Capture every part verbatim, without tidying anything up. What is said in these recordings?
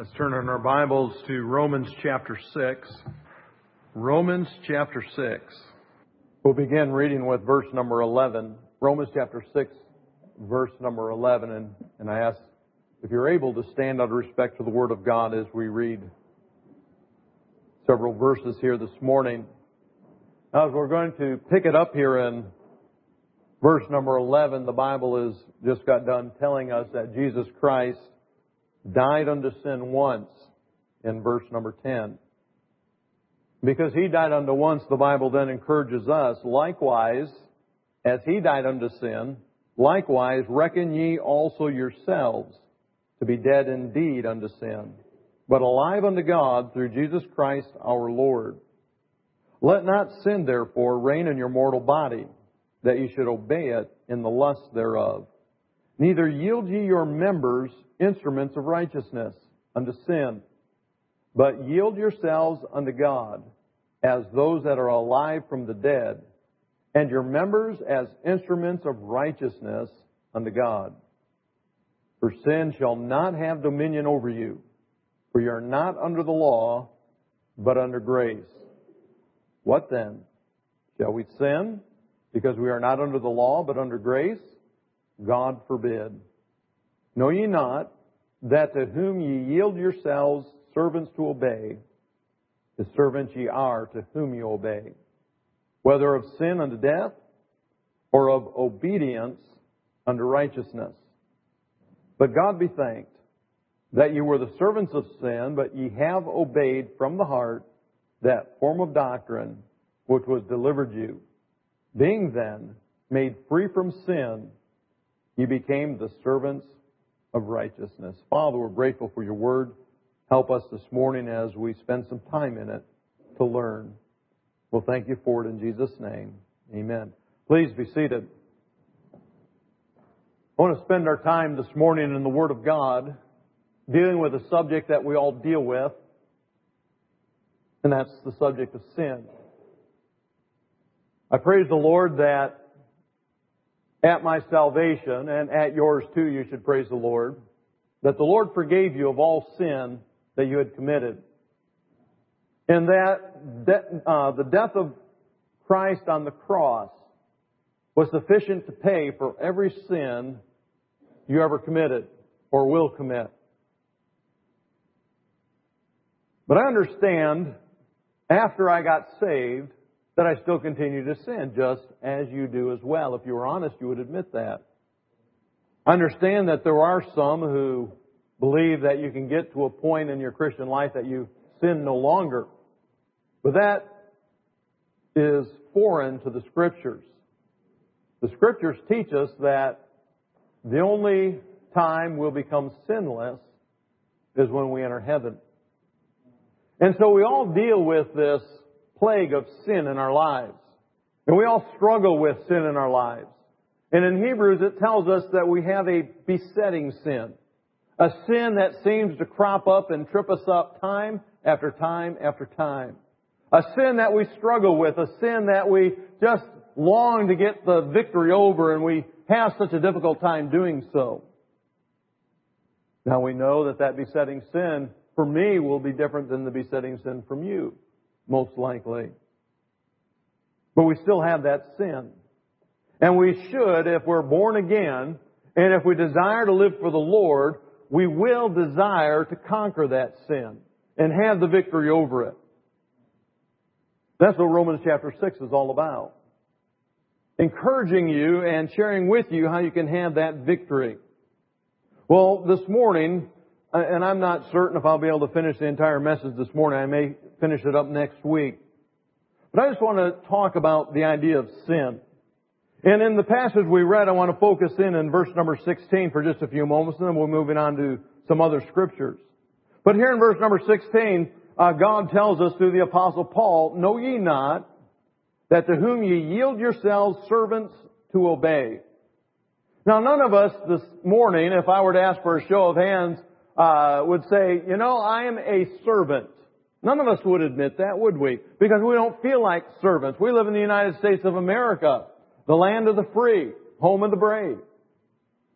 Let's turn in our Bibles to Romans chapter six. Romans chapter six. We'll begin reading with verse number eleven. Romans chapter six, verse number eleven. And, and I ask if you're able to stand out of respect to the Word of God as we read several verses here this morning. Now, as we're going to pick it up here in verse number eleven, the Bible has just got done telling us that Jesus Christ died unto sin once in verse number ten. Because He died unto once, the Bible then encourages us, likewise, as He died unto sin, likewise reckon ye also yourselves to be dead indeed unto sin, but alive unto God through Jesus Christ our Lord. Let not sin therefore reign in your mortal body, that ye should obey it in the lust thereof. Neither yield ye your members instruments of righteousness unto sin, but yield yourselves unto God as those that are alive from the dead, and your members as instruments of righteousness unto God. For sin shall not have dominion over you, for you are not under the law, but under grace. What then? Shall we sin because we are not under the law, but under grace? God forbid. Know ye not that to whom ye yield yourselves servants to obey, the servants ye are to whom ye obey, whether of sin unto death, or of obedience unto righteousness. But God be thanked that ye were the servants of sin, but ye have obeyed from the heart that form of doctrine which was delivered you. Being then made free from sin, ye became the servants of righteousness. Father, we're grateful for your word. Help us this morning as we spend some time in it to learn. We'll thank you for it in Jesus' name. Amen. Please be seated. I want to spend our time this morning in the Word of God dealing with a subject that we all deal with, and that's the subject of sin. I praise the Lord that at my salvation, and at yours too, you should praise the Lord, that the Lord forgave you of all sin that you had committed. And that de- uh, the death of Christ on the cross was sufficient to pay for every sin you ever committed or will commit. But I understand, after I got saved, that I still continue to sin, just as you do as well. If you were honest, you would admit that. I understand that there are some who believe that you can get to a point in your Christian life that you sin no longer. But that is foreign to the Scriptures. The Scriptures teach us that the only time we'll become sinless is when we enter heaven. And so we all deal with this plague of sin in our lives. And we all struggle with sin in our lives. And in Hebrews it tells us that we have a besetting sin. A sin that seems to crop up and trip us up time after time after time. A sin that we struggle with. A sin that we just long to get the victory over, and we have such a difficult time doing so. Now we know that that besetting sin for me will be different than the besetting sin from you, most likely. But we still have that sin. And we should, if we're born again, and if we desire to live for the Lord, we will desire to conquer that sin and have the victory over it. That's what Romans chapter six is all about. Encouraging you and sharing with you how you can have that victory. Well, this morning, and I'm not certain if I'll be able to finish the entire message this morning. I may finish it up next week. But I just want to talk about the idea of sin. And in the passage we read, I want to focus in in verse number sixteen for just a few moments, and then we'll move on to some other scriptures. But here in verse number sixteen, uh, God tells us through the Apostle Paul, Know ye not that to whom ye yield yourselves servants to obey? Now, none of us this morning, if I were to ask for a show of hands, Uh, would say, you know, I am a servant. None of us would admit that, would we? Because we don't feel like servants. We live in the United States of America, the land of the free, home of the brave.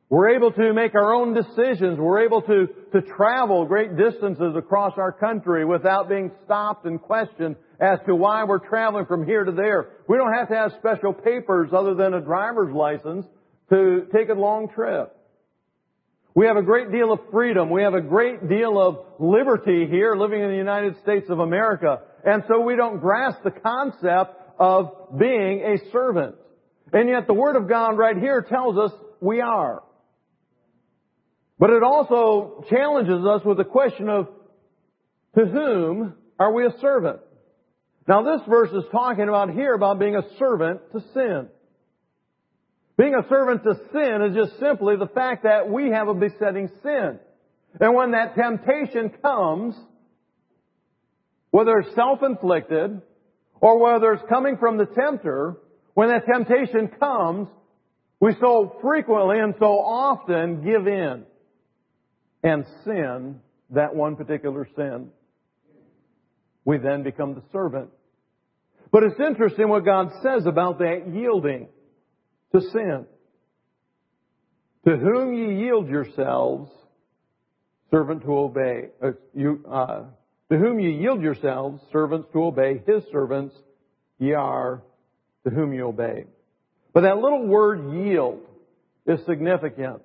We're able to make our own decisions. We're able to, to travel great distances across our country without being stopped and questioned as to why we're traveling from here to there. We don't have to have special papers other than a driver's license to take a long trip. We have a great deal of freedom. We have a great deal of liberty here living in the United States of America. And so we don't grasp the concept of being a servant. And yet the Word of God right here tells us we are. But it also challenges us with the question of, to whom are we a servant? Now this verse is talking about here about being a servant to sin. Being a servant to sin is just simply the fact that we have a besetting sin. And when that temptation comes, whether it's self-inflicted or whether it's coming from the tempter, when that temptation comes, we so frequently and so often give in and sin that one particular sin. We then become the servant. But it's interesting what God says about that yielding to sin. To whom ye yield yourselves, servant to obey. Uh, you, uh, to whom ye yield yourselves, servants to obey. His servants ye are, to whom ye obey. But that little word yield is significant.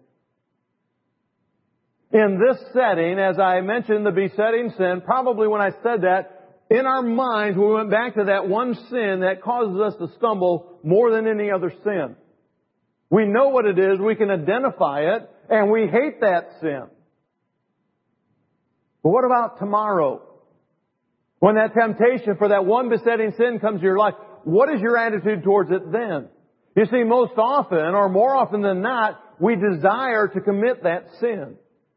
In this setting, as I mentioned the besetting sin, probably when I said that, in our minds we went back to that one sin that causes us to stumble more than any other sin. We know what it is, we can identify it, and we hate that sin. But what about tomorrow? When that temptation for that one besetting sin comes to your life, what is your attitude towards it then? You see, most often, or more often than not, we desire to commit that sin.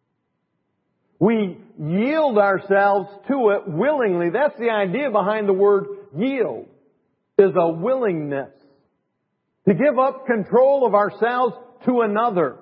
We yield ourselves to it willingly. That's the idea behind the word yield, is a willingness to give up control of ourselves to another.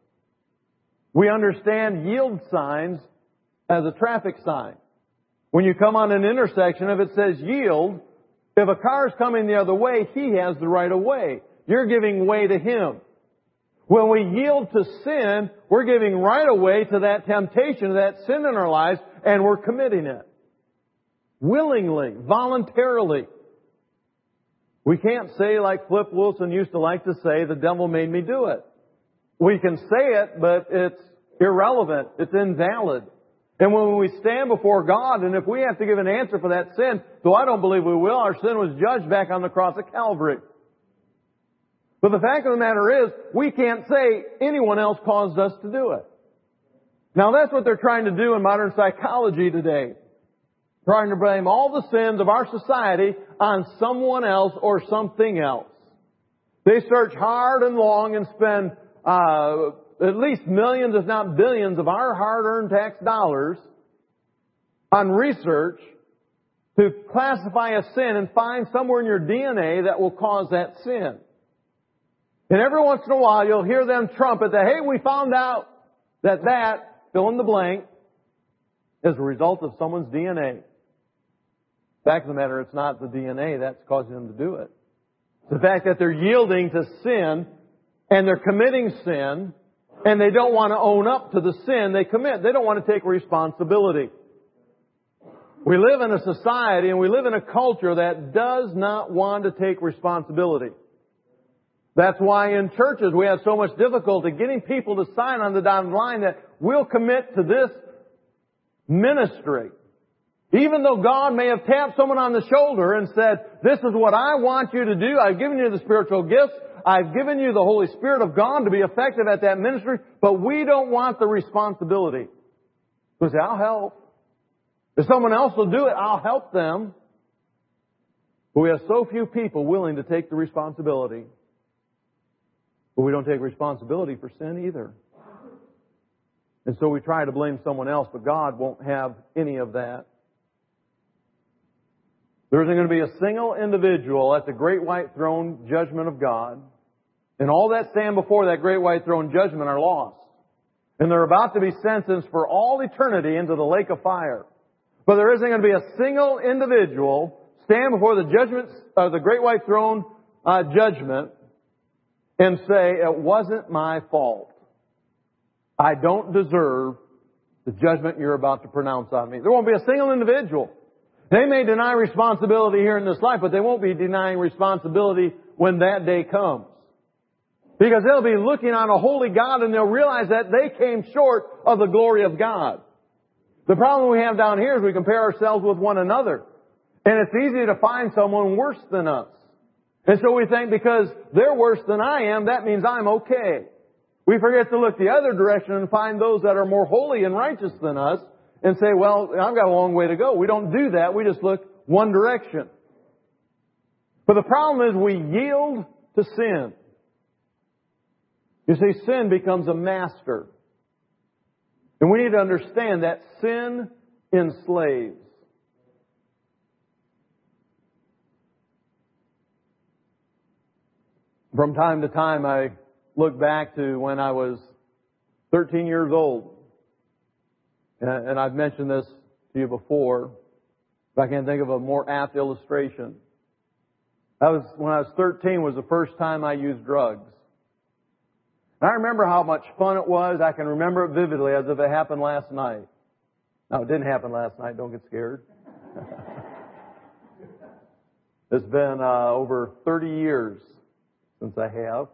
We understand yield signs as a traffic sign. When you come on an intersection, if it says yield, if a car is coming the other way, he has the right of way. You're giving way to him. When we yield to sin, we're giving right away to that temptation, to that sin in our lives, and we're committing it. Willingly, voluntarily. We can't say like Flip Wilson used to like to say, the devil made me do it. We can say it, but it's irrelevant. It's invalid. And when we stand before God, and if we have to give an answer for that sin, though I don't believe we will, our sin was judged back on the cross of Calvary. But the fact of the matter is, we can't say anyone else caused us to do it. Now that's what they're trying to do in modern psychology today. Trying to blame all the sins of our society on someone else or something else. They search hard and long and spend uh, at least millions, if not billions, of our hard-earned tax dollars on research to classify a sin and find somewhere in your D N A that will cause that sin. And every once in a while you'll hear them trumpet that, hey, we found out that that, fill in the blank, is a result of someone's D N A. Fact of the matter, it's not the D N A that's causing them to do it. It's the fact that they're yielding to sin and they're committing sin and they don't want to own up to the sin they commit. They don't want to take responsibility. We live in a society and we live in a culture that does not want to take responsibility. That's why in churches we have so much difficulty getting people to sign on the dotted line that we'll commit to this ministry. Even though God may have tapped someone on the shoulder and said, this is what I want you to do. I've given you the spiritual gifts. I've given you the Holy Spirit of God to be effective at that ministry. But we don't want the responsibility. We say, I'll help. If someone else will do it, I'll help them. But we have so few people willing to take the responsibility. But we don't take responsibility for sin either. And so we try to blame someone else, but God won't have any of that. There isn't going to be a single individual at the great white throne judgment of God. And all that stand before that great white throne judgment are lost. And they're about to be sentenced for all eternity into the lake of fire. But there isn't going to be a single individual stand before the judgment, uh, the great white throne uh, judgment and say, it wasn't my fault. I don't deserve the judgment you're about to pronounce on me. There won't be a single individual. They may deny responsibility here in this life, but they won't be denying responsibility when that day comes. Because they'll be looking on a holy God and they'll realize that they came short of the glory of God. The problem we have down here is we compare ourselves with one another. And it's easy to find someone worse than us. And so we think because they're worse than I am, that means I'm okay. We forget to look the other direction and find those that are more holy and righteous than us and say, well, I've got a long way to go. We don't do that. We just look one direction. But the problem is we yield to sin. You see, sin becomes a master. And we need to understand that sin enslaves. From time to time, I look back to when I was thirteen years old. And I've mentioned this to you before, but I can't think of a more apt illustration. That was when I was thirteen was the first time I used drugs. And I remember how much fun it was. I can remember it vividly as if it happened last night. No, it didn't happen last night. Don't get scared. It's been uh, over thirty years since I have.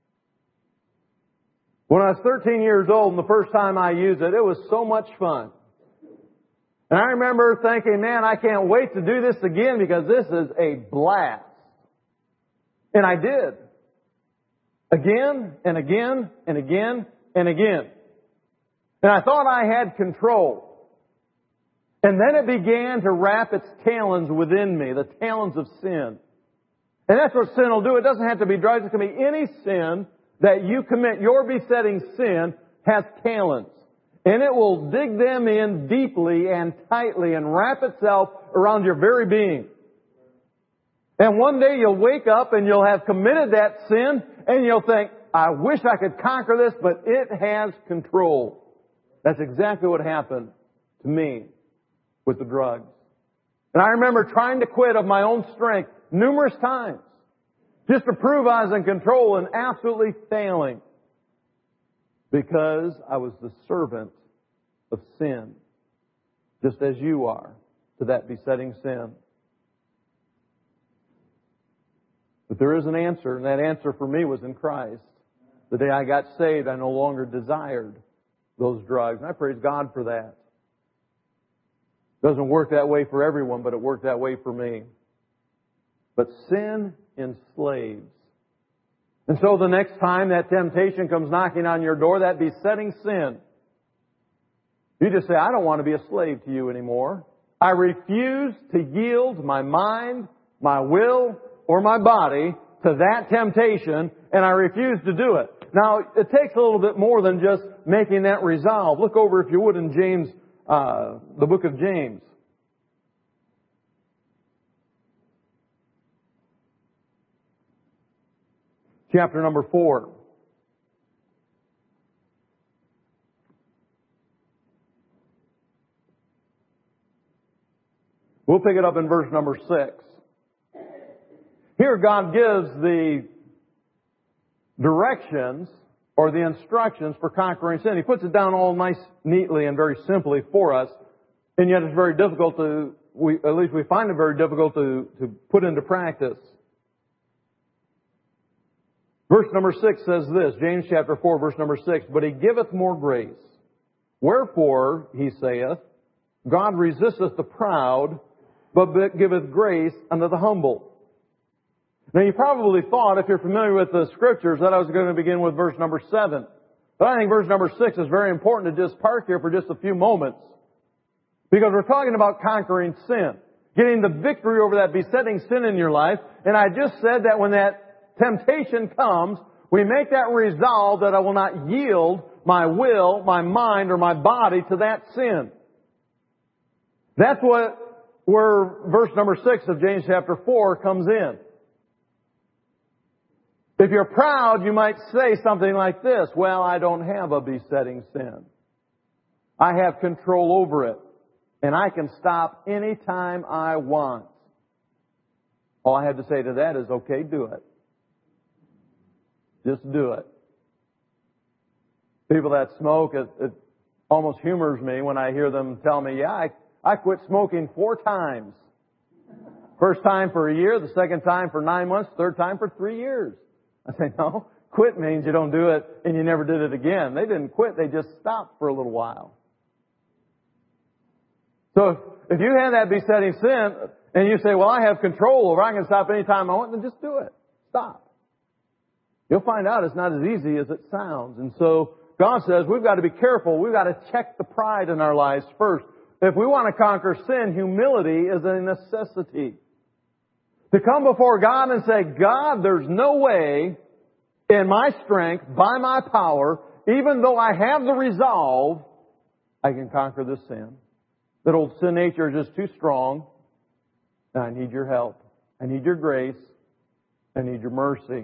When I was thirteen years old and the first time I used it, it was so much fun. And I remember thinking, man, I can't wait to do this again because this is a blast. And I did. Again and again and again and again. And I thought I had control. And then it began to wrap its talons within me, the talons of sin. And that's what sin will do. It doesn't have to be drugs. It can be any sin that you commit. Your besetting sin has talons. And it will dig them in deeply and tightly and wrap itself around your very being. And one day you'll wake up and you'll have committed that sin and you'll think, I wish I could conquer this, but it has control. That's exactly what happened to me with the drugs. And I remember trying to quit of my own strength numerous times just to prove I was in control and absolutely failing because I was the servant of sin, just as you are to that besetting sin. But there is an answer, and that answer for me was in Christ. The day I got saved, I no longer desired those drugs. And I praise God for that. It doesn't work that way for everyone, but it worked that way for me. But sin enslaves. And so the next time that temptation comes knocking on your door, that besetting sin, you just say, I don't want to be a slave to you anymore. I refuse to yield my mind, my will, or my body to that temptation, and I refuse to do it. Now, it takes a little bit more than just making that resolve. Look over, if you would, in James, uh, the book of James. Chapter number four. We'll pick it up in verse number six. Here God gives the directions or the instructions for conquering sin. He puts it down all nice, neatly, and very simply for us. And yet it's very difficult to, we, at least we find it very difficult to, to put into practice. Verse number six says this, James chapter four, verse number six, But He giveth more grace. Wherefore, He saith, God resisteth the proud, but giveth grace unto the humble. Now you probably thought, if you're familiar with the Scriptures, that I was going to begin with verse number seven. But I think verse number six is very important to just park here for just a few moments. Because we're talking about conquering sin. Getting the victory over that besetting sin in your life. And I just said that when that temptation comes, we make that resolve that I will not yield my will, my mind, or my body to that sin. That's what, where verse number six of James chapter four comes in. If you're proud, you might say something like this, well, I don't have a besetting sin. I have control over it. And I can stop any time I want. All I have to say to that is, okay, do it. Just do it. People that smoke, it, it almost humors me when I hear them tell me, yeah, I, I quit smoking four times. First time for a year, the second time for nine months, third time for three years. I say, no, quit means you don't do it and you never did it again. They didn't quit, they just stopped for a little while. So if you have that besetting sin and you say, well, I have control over it, I can stop anytime I want, then just do it. Stop. You'll find out it's not as easy as it sounds. And so God says we've got to be careful. We've got to check the pride in our lives first. If we want to conquer sin, humility is a necessity. To come before God and say, God, there's no way in my strength, by my power, even though I have the resolve, I can conquer this sin. That old sin nature is just too strong. And I need your help. I need your grace. I need your mercy.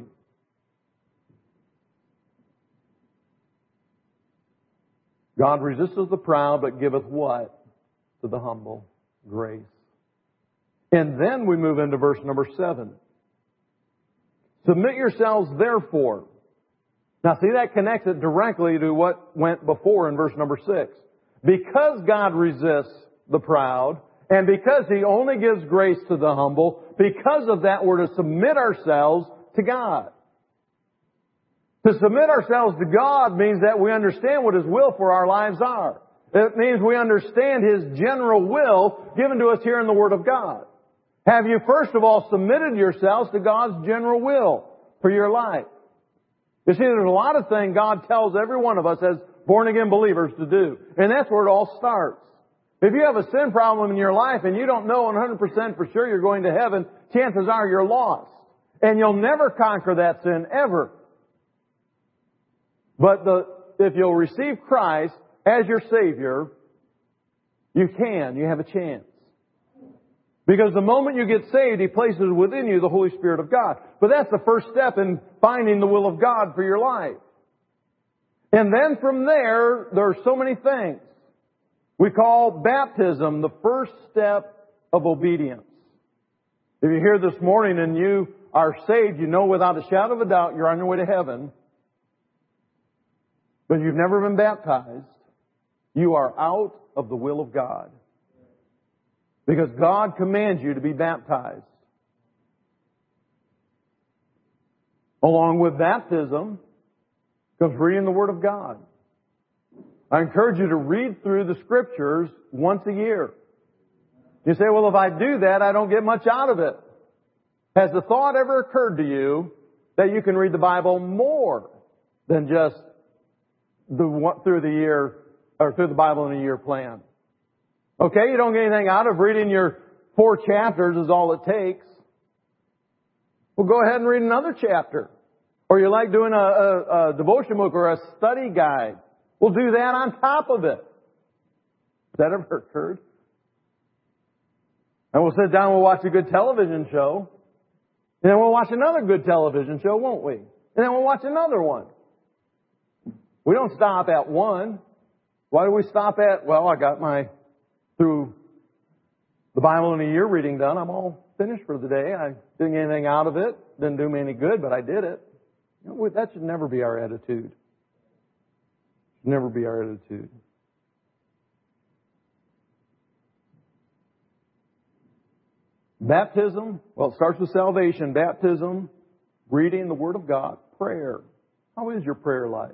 God resisteth the proud, but giveth what? To the humble. Grace. And then we move into verse number seven. Submit yourselves therefore. Now see, that connects it directly to what went before in verse number six. Because God resists the proud, and because He only gives grace to the humble, because of that we're to submit ourselves to God. To submit ourselves to God means that we understand what His will for our lives are. It means we understand His general will given to us here in the Word of God. Have you first of all submitted yourselves to God's general will for your life? You see, there's a lot of things God tells every one of us as born-again believers to do. And that's where it all starts. If you have a sin problem in your life and you don't know one hundred percent for sure you're going to heaven, chances are you're lost. And you'll never conquer that sin, ever. But the, if you'll receive Christ as your Savior, you can. You have a chance. Because the moment you get saved, He places within you the Holy Spirit of God. But that's the first step in finding the will of God for your life. And then from there, there are so many things. We call baptism the first step of obedience. If you're here this morning and you are saved, you know without a shadow of a doubt you're on your way to heaven. But you've never been baptized, you are out of the will of God. Because God commands you to be baptized. Along with baptism comes reading the Word of God. I encourage you to read through the Scriptures once a year. You say, well, if I do that, I don't get much out of it. Has the thought ever occurred to you that you can read the Bible more than just the, through the year, or through the Bible in a year plan? Okay, you don't get anything out of reading your four chapters is all it takes. Well, go ahead and read another chapter. Or you like doing a, a, a devotion book or a study guide. We'll do that on top of it. Has that ever occurred? And we'll sit down and we'll watch a good television show. And then we'll watch another good television show, won't we? And then we'll watch another one. We don't stop at one. Why do we stop at, well, I got my, through the Bible in a year reading done, I'm all finished for the day. I didn't get anything out of it. Didn't do me any good, but I did it. You know, that should never be our attitude. Should never be our attitude. Baptism, well, it starts with salvation. Baptism, reading the Word of God, prayer. How is your prayer life?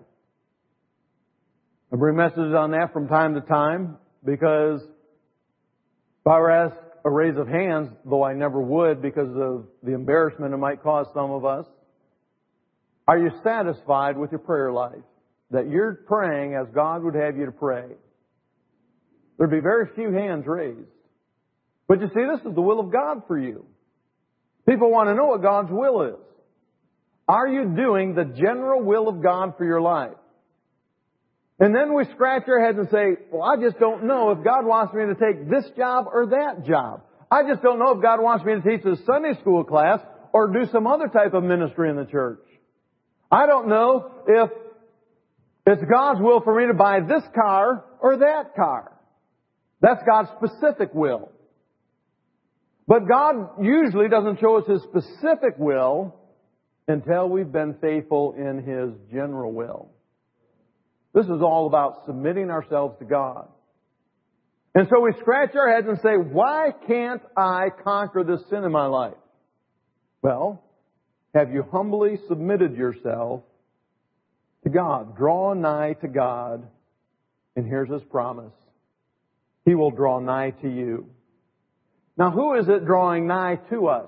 I bring messages on that from time to time because if I were asked a raise of hands, though I never would because of the embarrassment it might cause some of us, are you satisfied with your prayer life? That you're praying as God would have you to pray? There'd be very few hands raised. But you see, this is the will of God for you. People want to know what God's will is. Are you doing the general will of God for your life? And then we scratch our heads and say, well, I just don't know if God wants me to take this job or that job. I just don't know if God wants me to teach a Sunday school class or do some other type of ministry in the church. I don't know if it's God's will for me to buy this car or that car. That's God's specific will. But God usually doesn't show us His specific will until we've been faithful in His general will. This is all about submitting ourselves to God. And so we scratch our heads and say, why can't I conquer this sin in my life? Well, have you humbly submitted yourself to God? Draw nigh to God, and here's His promise. He will draw nigh to you. Now, who is it drawing nigh to us?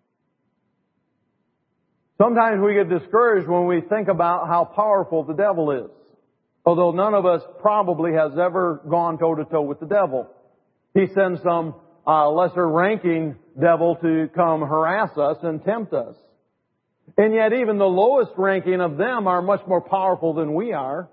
Sometimes we get discouraged when we think about how powerful the devil is. Although none of us probably has ever gone toe-to-toe with the devil. He sends some uh, lesser-ranking devil to come harass us and tempt us. And yet even the lowest ranking of them are much more powerful than we are.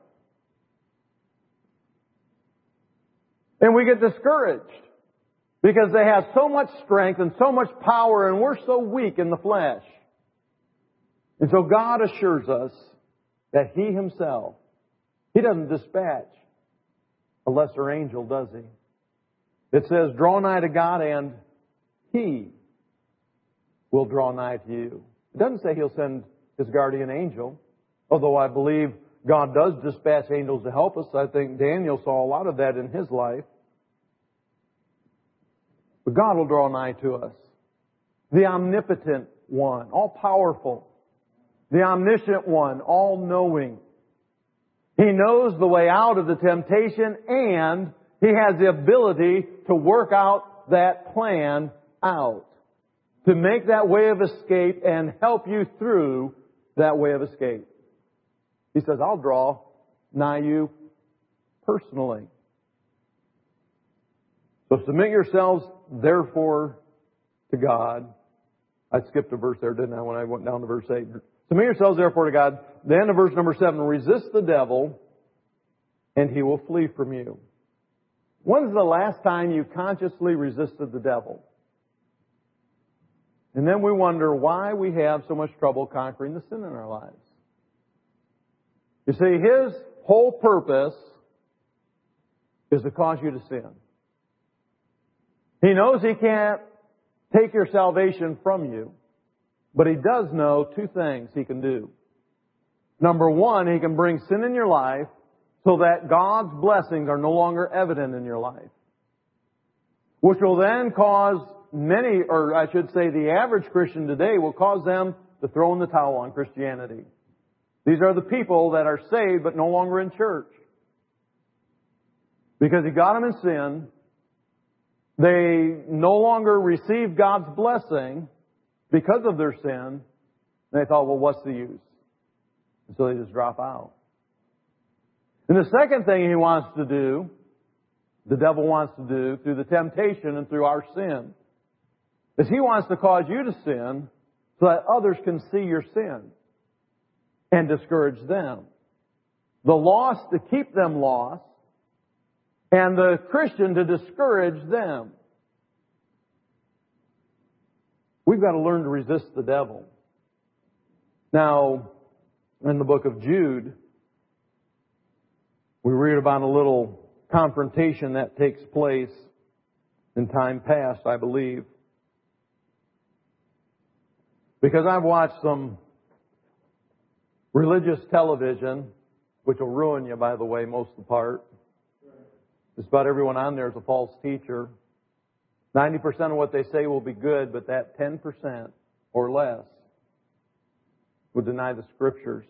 And we get discouraged because they have so much strength and so much power and we're so weak in the flesh. And so God assures us that He Himself, He doesn't dispatch a lesser angel, does He? It says, draw nigh to God and He will draw nigh to you. It doesn't say He'll send His guardian angel, although I believe God does dispatch angels to help us. I think Daniel saw a lot of that in his life. But God will draw nigh to us. The omnipotent one, all-powerful. The omniscient one, all-knowing. He knows the way out of the temptation, and He has the ability to work out that plan out. To make that way of escape and help you through that way of escape. He says, I'll draw nigh you personally. So submit yourselves, therefore, to God. I skipped a verse there, didn't I, when I went down to verse eight. Submit yourselves, therefore, to God. Then in verse number seven, resist the devil, and he will flee from you. When's the last time you consciously resisted the devil? And then we wonder why we have so much trouble conquering the sin in our lives. You see, his whole purpose is to cause you to sin. He knows he can't take your salvation from you, but he does know two things he can do. Number one, he can bring sin in your life so that God's blessings are no longer evident in your life, which will then cause many, or I should say the average Christian today, will cause them to throw in the towel on Christianity. These are the people that are saved but no longer in church. Because He got them in sin. They no longer receive God's blessing because of their sin. And they thought, well, what's the use? And so they just drop out. And the second thing he wants to do, the devil wants to do through the temptation and through our sin, is he wants to cause you to sin so that others can see your sin and discourage them. The lost to keep them lost, and the Christian to discourage them. We've got to learn to resist the devil. Now, in the book of Jude, we read about a little confrontation that takes place in time past, I believe. Because I've watched some religious television, which will ruin you, by the way, most of the part. Just about everyone on there is a false teacher. ninety percent of what they say will be good, but that ten percent or less would deny the Scriptures.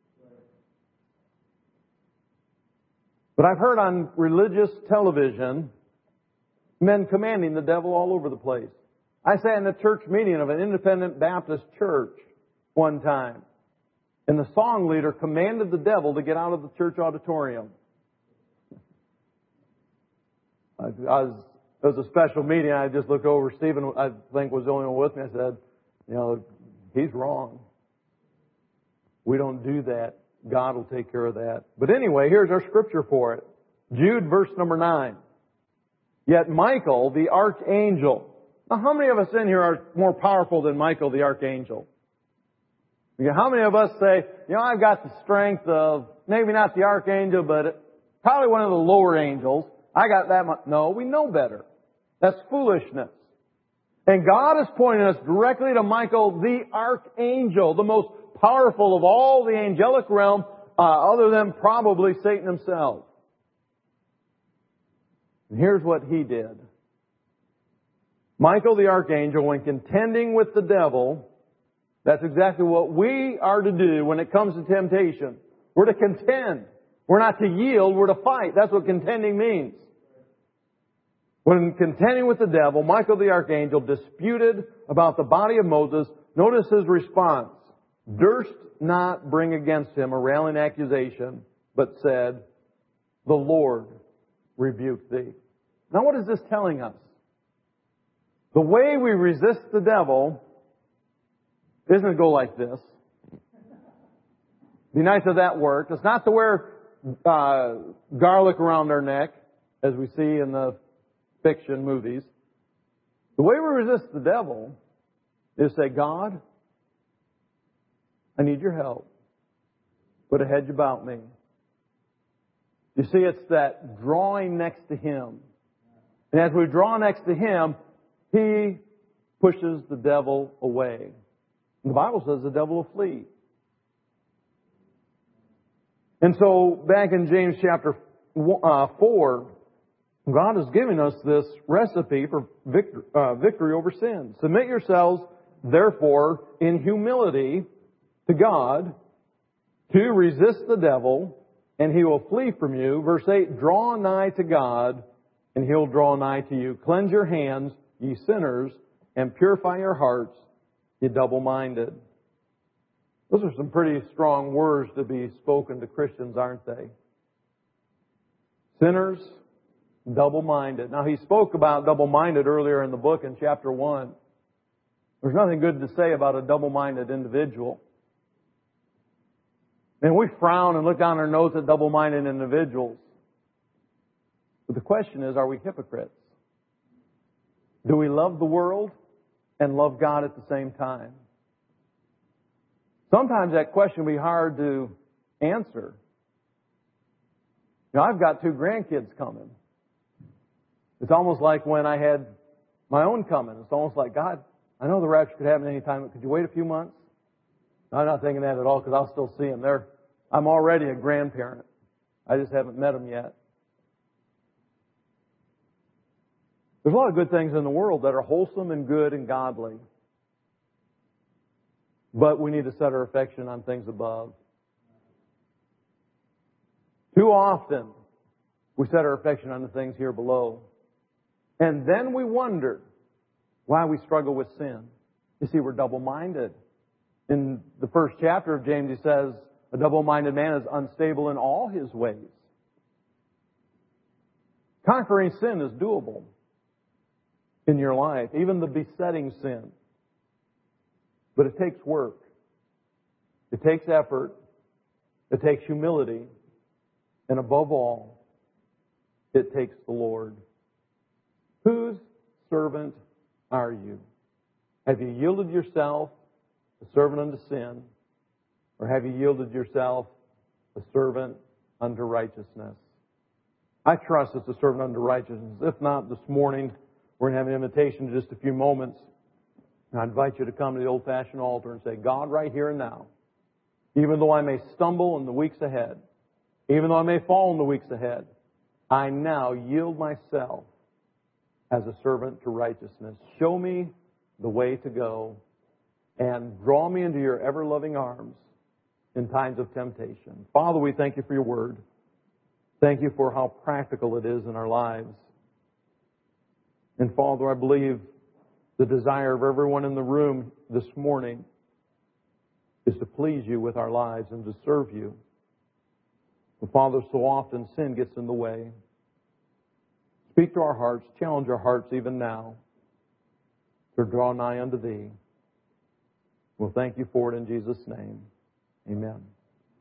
But I've heard on religious television men commanding the devil all over the place. I sat in a church meeting of an independent Baptist church one time, and the song leader commanded the devil to get out of the church auditorium. I, I was, it was a special meeting. I just looked over. Stephen, I think, was the only one with me. I said, you know, he's wrong. We don't do that. God will take care of that. But anyway, here's our scripture for it. Jude, verse number nine. Yet Michael, the archangel. Now, how many of us in here are more powerful than Michael, the archangel? How many of us say, you know, I've got the strength of, maybe not the archangel, but probably one of the lower angels. I got that much. No, we know better. That's foolishness. And God is pointing us directly to Michael, the archangel, the most powerful of all the angelic realm, uh, other than probably Satan himself. And here's what he did. Michael the archangel, when contending with the devil, that's exactly what we are to do when it comes to temptation. We're to contend. We're not to yield, we're to fight. That's what contending means. When contending with the devil, Michael the archangel disputed about the body of Moses. Notice his response. Durst not bring against him a railing accusation, but said, the Lord rebuke thee. Now what is this telling us? The way we resist the devil isn't to go like this. Be nice if that worked. It's not to wear uh, garlic around our neck, as we see in the fiction movies. The way we resist the devil is say, God, I need your help. Put a hedge about me. You see, it's that drawing next to Him. And as we draw next to Him, He pushes the devil away. And the Bible says the devil will flee. And so, back in James chapter uh, four, God is giving us this recipe for victory, uh, victory over sin. Submit yourselves, therefore, in humility to God, to resist the devil, and he will flee from you. Verse eight, draw nigh to God, and He'll draw nigh to you. Cleanse your hands, ye sinners, and purify your hearts, ye double-minded. Those are some pretty strong words to be spoken to Christians, aren't they? Sinners, double-minded. Now, he spoke about double-minded earlier in the book in chapter one. There's nothing good to say about a double-minded individual. And we frown and look down our nose at double-minded individuals. But the question is, are we hypocrites? Do we love the world and love God at the same time? Sometimes that question will be hard to answer. You know, I've got two grandkids coming. It's almost like when I had my own coming. It's almost like, God, I know the rapture could happen any time, but could you wait a few months? I'm not thinking that at all because I'll still see them. They're, I'm already a grandparent. I just haven't met them yet. There's a lot of good things in the world that are wholesome and good and godly. But we need to set our affection on things above. Too often, we set our affection on the things here below. And then we wonder why we struggle with sin. You see, we're double-minded. In the first chapter of James, he says, a double-minded man is unstable in all his ways. Conquering sin is doable in your life, even the besetting sin. But it takes work. It takes effort. It takes humility. And above all, it takes the Lord. Whose servant are you? Have you yielded yourself a servant unto sin? Or have you yielded yourself a servant unto righteousness? I trust it's a servant unto righteousness. If not, this morning, we're going to have an invitation in just a few moments. And I invite you to come to the old-fashioned altar and say, God, right here and now, even though I may stumble in the weeks ahead, even though I may fall in the weeks ahead, I now yield myself as a servant to righteousness. Show me the way to go and draw me into your ever-loving arms in times of temptation. Father, we thank you for your word. Thank you for how practical it is in our lives. And Father, I believe the desire of everyone in the room this morning is to please you with our lives and to serve you. But Father, so often sin gets in the way. Speak to our hearts, challenge our hearts even now to draw nigh unto thee. We'll thank you for it in Jesus' name. Amen.